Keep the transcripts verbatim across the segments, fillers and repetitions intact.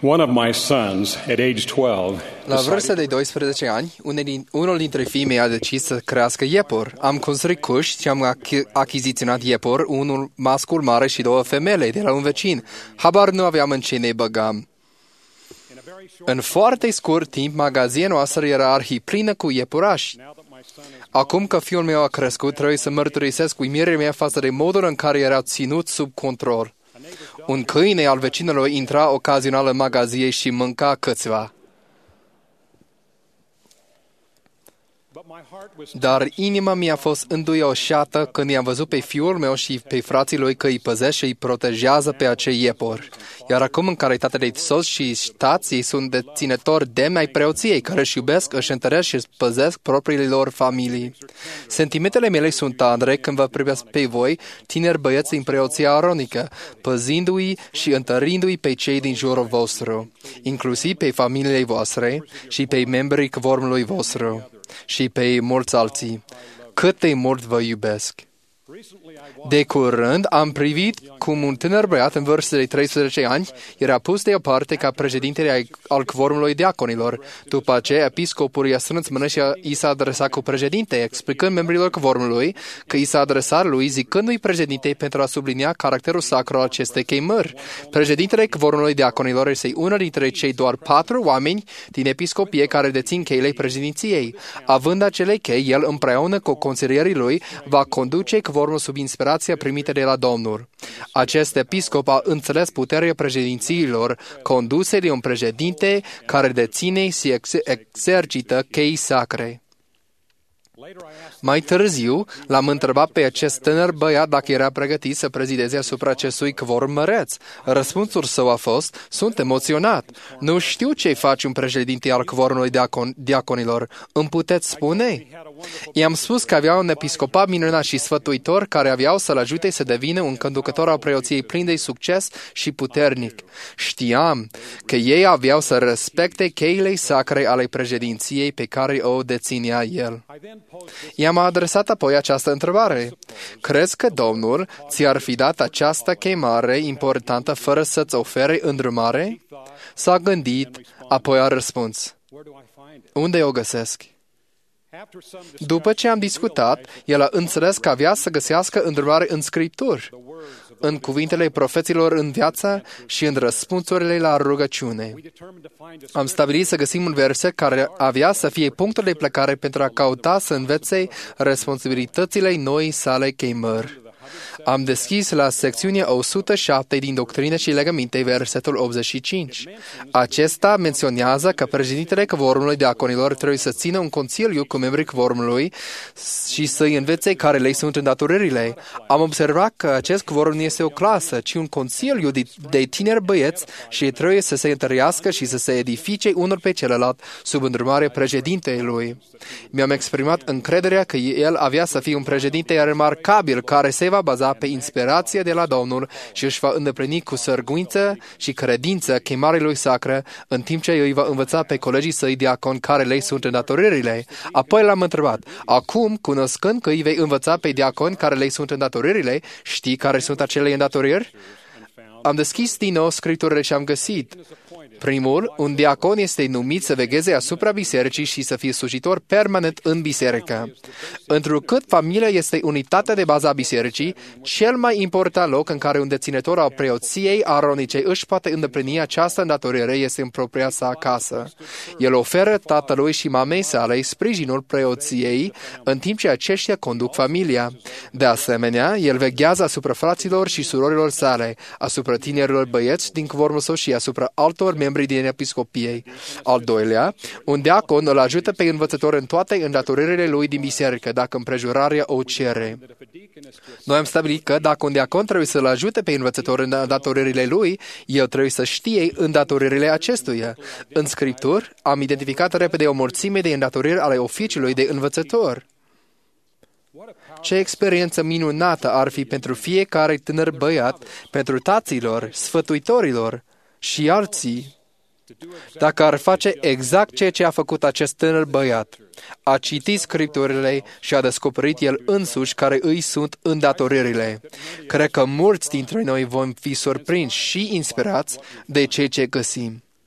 One of my sons, at age twelve, La vârsta de doisprezece ani, unul dintre fiii mei a decis să crească iepuri. Am construit cuști și am achiziționat iepuri, unul mascul mare și două femele de la un vecin. Habar nu aveam în ce ne băgam. În foarte scurt timp, magazia noastră era arhiplină cu iepurași. Acum că fiul meu a crescut, trebuie să mărturisesc uimirea mea față de modul în care era ținut sub control. Un câine al vecinului intra ocazional în magazie și mânca câțiva. Dar inima mea a fost înduioșată când i-am văzut pe fiul meu și pe frații lui că îi păzesc și îi protejează pe acei iepuri. Iar acum, în calitate de soți și tați, ei sunt deținători demni ai preoției, care își iubesc, își întăresc și își păzesc propriile lor familii. Sentimentele mele sunt tandre când vă privesc pe voi, tineri băieți din preoția aronică, păzindu-i și întărindu-i pe cei din jurul vostru, inclusiv pe familiile voastre și pe membrii cvormului vostru și pe mulți alții. Cât de mult vă iubesc! De curând am privit cum un tânăr băiat în vârstă de treisprezece ani era pus deoparte ca președintele al cvormului diaconilor. După aceea, episcopul i-a strâns mână și i s-a adresat cu președinte, explicând membrilor cvormului că i s-a adresat lui zicându-i președinte pentru a sublinia caracterul sacru al acestei chemări. Președintele cvormului diaconilor este unul dintre cei doar patru oameni din episcopie care dețin cheile președinției. Având acele chei, el împreună cu consilierii lui va conduce cvormul sub inspirația primită de la Domnul. Acest episcop a înțeles puterea președințiilor conduse de un președinte care deține și ex- exercită chei sacre. Mai târziu, l-am întrebat pe acest tânăr băiat dacă era pregătit să prezideze asupra acestui cvorm măreț. Răspunsul său a fost, sunt emoționat. Nu știu ce face un președinte al cvormului diacon- diaconilor. Îmi puteți spune? I-am spus că avea un episcopat minunat și sfătuitor care aveau să-l ajute să devină un conducător al preoției plin de succes și puternic. Știam că ei aveau să respecte cheile sacre ale președinției pe care o deținea el. I-am adresat apoi această întrebare. Crezi că Domnul ți-ar fi dat această chemare importantă fără să-ți ofere îndrumare? S-a gândit, apoi a răspuns. Unde o găsesc? După ce am discutat, el a înțeles că avea să găsească îndrumare în Scripturi, în cuvintele profeților în viață și în răspunsurile la rugăciune. Am stabilit să găsim un verset care avea să fie punctul de plecare pentru a căuta să învețe responsabilitățile noi sale chemări. Am deschis la secțiunea o sută șapte din Doctrină și Legăminte, versetul optzeci și cinci. Acesta menționează că președintele cvormului diaconilor trebuie să țină un consiliu cu membrii cvormului și să-i învețe care le sunt îndatoririle. Am observat că acest cvorm nu este o clasă, ci un consiliu de, de tineri băieți și trebuie să se întărească și să se edifice unul pe celălalt sub îndrumarea președintelui. Mi-am exprimat încrederea că el avea să fie un președinte remarcabil care se va baza pe inspirația de la Domnul și își va îndeplini cu sârguință și credință chemarea lui sacră, în timp ce îi va învăța pe colegii săi diaconi care le sunt îndatoririle. Apoi l-am întrebat, acum, cunoscând că îi vei învăța pe diaconi care le sunt îndatoririle, știi care sunt acele îndatoriri? Am deschis din nou Scripturile și am găsit. Primul, un diacon este numit să vegheze asupra bisericii și să fie slujitor permanent în biserică. Întrucât familia este unitatea de bază a bisericii, cel mai important loc în care un deținător al preoției aronice își poate îndeplini această îndatorire este în propria sa casă. El oferă tatălui și mamei sale sprijinul preoției, în timp ce aceștia conduc familia. De asemenea, el veghează asupra fraților și surorilor sale, asupra tinerilor băieți din cvormul său și asupra altor membrii din episcopiei. Al doilea, un diacon îl ajută pe învățător în toate îndatoririle lui din biserică, dacă împrejurarea o cere. Noi am stabilit că dacă un diacon trebuie să-l ajute pe învățător în îndatoririle lui, el trebuie să știe îndatoririle acestuia. În Scripturi am identificat repede o mulțime de îndatoriri ale oficiului de învățător. Ce experiență minunată ar fi pentru fiecare tânăr băiat, pentru taților, sfătuitorilor și alții, dacă ar face exact ceea ce a făcut acest tânăr băiat. A citit Scripturile și a descoperit el însuși care îi sunt îndatoririle. Cred că mulți dintre noi vom fi surprinși și inspirați de ceea ce găsim.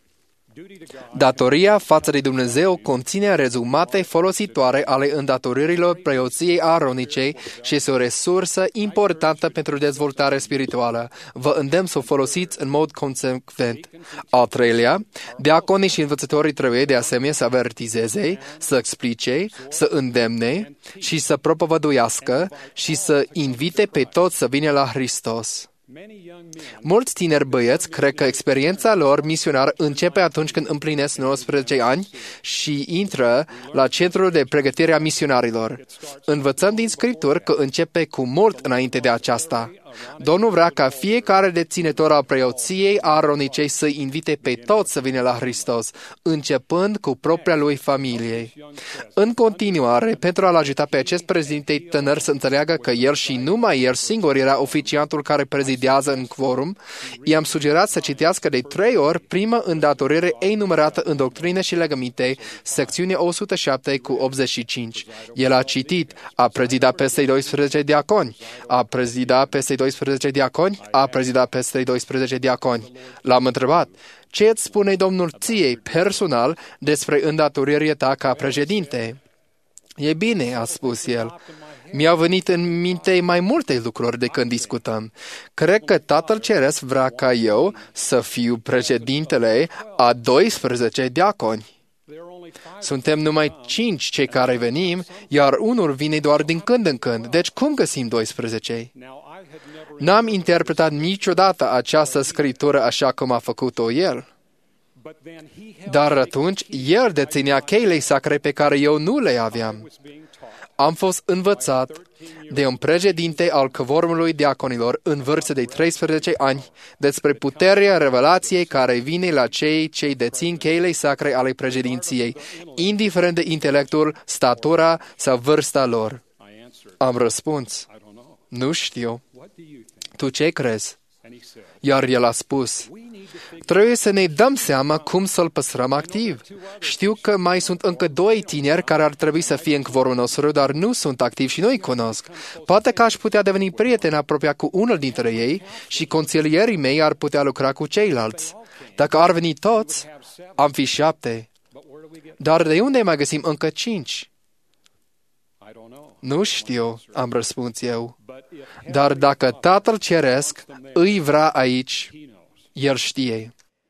Datoria față de Dumnezeu conține rezumate folositoare ale îndatoririlor preoției aronice și este o resursă importantă pentru dezvoltare spirituală. Vă îndemn să o folosiți în mod consecvent. Al treilea, diaconii și învățătorii trebuie de asemenea să avertizeze, să explice, să îndemne și să propovăduiască și să invite pe toți să vină la Hristos. Mulți tineri băieți cred că experiența lor misionară începe atunci când împlinesc nouăsprezece ani și intră la centrul de pregătire a misionarilor. Învățăm din Scripturi că începe cu mult înainte de aceasta. Domnul vrea ca fiecare deținător al preoției aronice să invite pe toți să vină la Hristos, începând cu propria lui familie. În continuare, pentru a-l ajuta pe acest președinte tânăr să înțeleagă că el și numai el singur era oficiantul care prezidează în quorum, i-am sugerat să citească de trei ori prima îndatorire enumerată în Doctrine și Legăminte, secțiunea o sută șapte cu optzeci și cinci. El a citit, a prezidat peste doisprezece diaconi, a prezidat peste doisprezece diaconi, a prezidat peste doisprezece diaconi. L-am întrebat, ce îți spune Domnul ție personal despre îndatorirea ta ca președinte? E bine, a spus el. Mi-au venit în minte mai multe lucruri de când discutăm. Cred că Tatăl Ceresc vrea ca eu să fiu președintele a doisprezece diaconi. Suntem numai cinci cei care venim, iar unul vine doar din când în când. Deci cum găsim doisprezece? N-am interpretat niciodată această scritură așa cum a făcut-o el. Dar atunci, el deținea cheile sacre pe care eu nu le aveam. Am fost învățat de un președinte al cvorumului diaconilor în vârstă de treisprezece ani despre puterea revelației care vine la cei ce dețin cheile sacre ale președinției, indiferent de intelectul, statura sau vârsta lor. Am răspuns, nu știu. Tu ce crezi? Iar el a spus, trebuie să ne dăm seama cum să-l păstrăm activ. Știu că mai sunt încă doi tineri care ar trebui să fie în quorumul nostru, dar nu sunt activi și nu-i cunosc. Poate că aș putea deveni prieten apropiat cu unul dintre ei și consilierii mei ar putea lucra cu ceilalți. Dacă ar veni toți, am fi șapte. Dar de unde mai găsim încă cinci? Nu știu, am răspuns eu. Dar dacă Tatăl Ceresc îi vrea aici, El știe.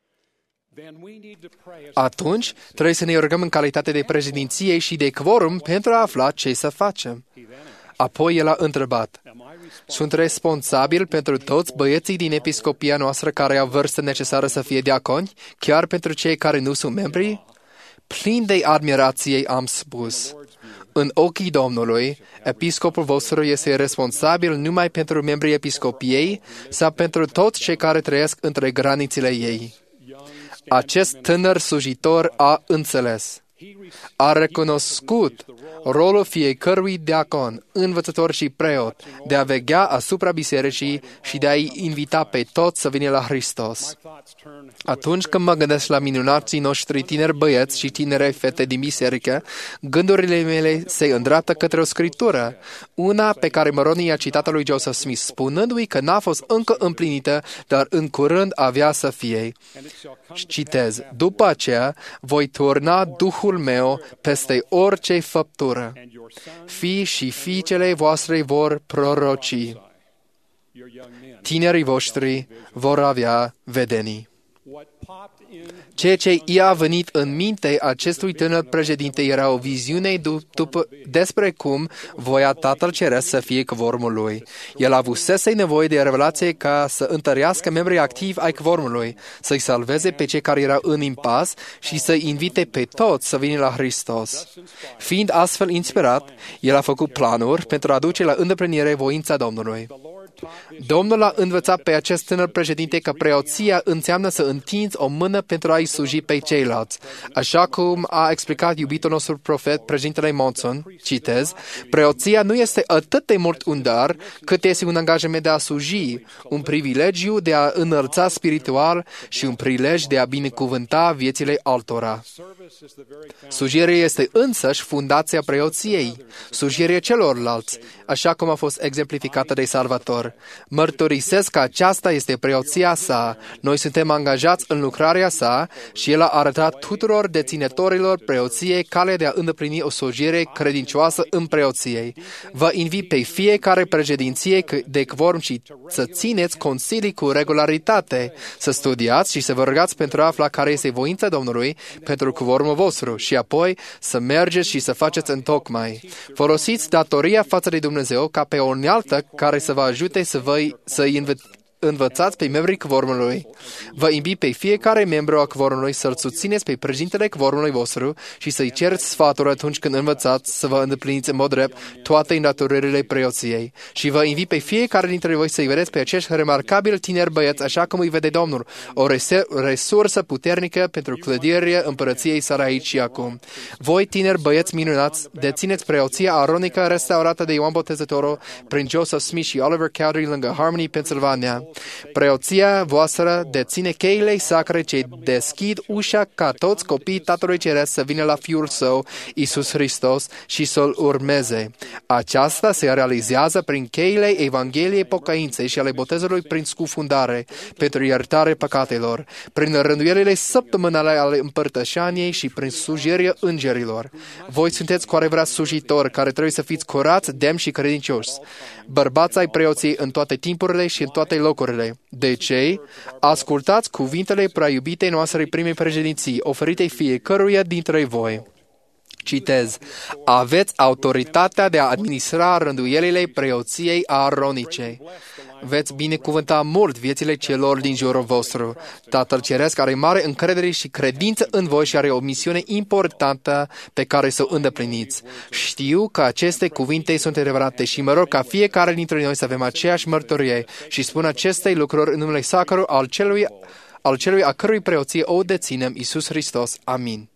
Atunci, trebuie să ne rugăm în calitate de președinție și de quorum pentru a afla ce să facem. Apoi el a întrebat, sunt responsabil pentru toți băieții din episcopia noastră care au vârstă necesară să fie diaconi, chiar pentru cei care nu sunt membri? Plin de admirație am spus, în ochii Domnului, episcopul vostru este responsabil numai pentru membrii episcopiei sau pentru toți cei care trăiesc între granițele ei. Acest tânăr slujitor a înțeles. A recunoscut rolul fiecărui diacon, învățător și preot de a veghea asupra bisericii și de a-i invita pe toți să vină la Hristos. Atunci când mă gândesc la minunații noștri tineri băieți și tinere fete din biserică, gândurile mele se îndreaptă către o scriptură, una pe care Moroni a citat lui Joseph Smith, spunându-i că n-a fost încă împlinită, dar în curând avea să fie. Citez, după aceea voi turna Duhul meu peste orice făptură. Fii și fiicele voastre vor proroci. Tinerii voștri vor avea vedenii. Ceea ce i-a venit în minte acestui tânăr președinte era o viziune după, despre cum voia Tatăl Ceresc să fie quorumul lui. El avusese nevoie de revelație ca să întărească membrii activi ai quorumului, să-i salveze pe cei care erau în impas și să-i invite pe toți să vină la Hristos. Fiind astfel inspirat, el a făcut planuri pentru a duce la îndeplinire voința Domnului. Domnul a învățat pe acest tânăr președinte că preoția înseamnă să întinzi o mână pentru a-i sluji pe ceilalți. Așa cum a explicat iubitul nostru profet, președintele Monson, citez, preoția nu este atât de mult un dar, cât este un angajament de a sluji, un privilegiu de a înălța spiritual și un prilej de a binecuvânta viețile altora. Slujirea este însăși fundația preoției, slujirea celorlalți, așa cum a fost exemplificată de Salvator. Fraților, mărturisesc că aceasta este preoția sa. Noi suntem angajați în lucrarea sa și El a arătat tuturor deținătorilor preoției calea de a îndeplini o slujire credincioasă în preoției. Vă invit pe fiecare președinție de quorum și să țineți consilii cu regularitate, să studiați și să vă rugați pentru a afla care este voința Domnului pentru quorumul vostru și apoi să mergeți și să faceți întocmai. Folosiți datoria față de Dumnezeu ca pe o unealtă care să vă ajute să vă să-i învățați pe membrii quorumului. Vă invit pe fiecare membru a quorumului să-l susțineți pe președintele quorumului vostru și să-i cereți sfaturi atunci când învățați să vă îndepliniți în mod drept toate îndatoririle preoției. Și vă invit pe fiecare dintre voi să-i vedeți pe acești remarcabili tineri băieți așa cum îi vede Domnul, o resursă puternică pentru clădirea împărăției sale aici și acum. Voi, tineri băieți minunați, dețineți preoția aronică restaurată de Ioan Botezătorul prin Joseph Smith și Oliver Cowdery lângă Harmony, Pennsylvania. Preoția voastră deține cheile sacre ce deschid ușa ca toți copiii Tatălui Ceresc să vină la Fiul Său, Iisus Hristos, și să-L urmeze. Aceasta se realizează prin cheile Evangheliei pocăinței și ale botezului prin scufundare pentru iertare păcatelor, prin rânduielile săptămânale ale împărtășaniei și prin slujirea îngerilor. Voi sunteți cu adevărat slujitori care trebuie să fiți curați, demni și credincioși. Bărbați ai preoții în toate timpurile și în toate locurile. De ce? Ascultați cuvintele prea iubitei noastre primei președinții, oferite fiecăruia dintre voi. Citez, aveți autoritatea de a administra rânduielile preoției aronice. Veți binecuvânta mult viețile celor din jurul vostru. Tatăl Ceresc are mare încredere și credință în voi și are o misiune importantă pe care să o îndepliniți. Știu că aceste cuvinte sunt adevărate și mă rog ca fiecare dintre noi să avem aceeași mărturie și spun aceste lucruri în numele sacru al celui, al celui a cărui preoție o deținem, Iisus Hristos. Amin.